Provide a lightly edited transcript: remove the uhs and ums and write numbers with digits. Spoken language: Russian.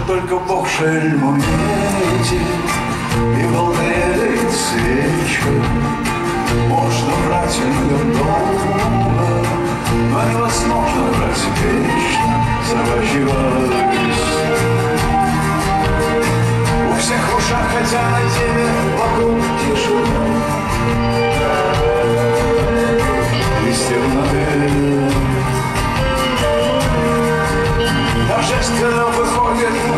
только Бог шельму метит, и волнует свечка. Можно брать иногда долго, но невозможно брать вечно собачий лист. У всех в ушах, хотя на деле вокруг тишина, листья в ноты торжественно выходит